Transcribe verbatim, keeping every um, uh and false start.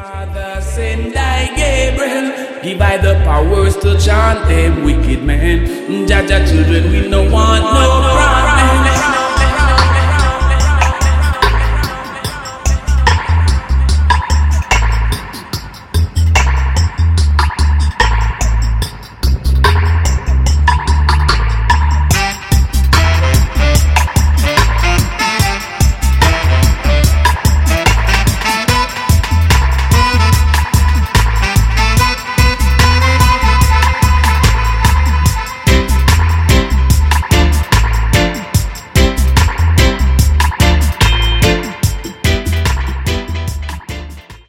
Father, send thy Gabriel, give I the powers to chant them wicked men. Jaja children, we no want no crime.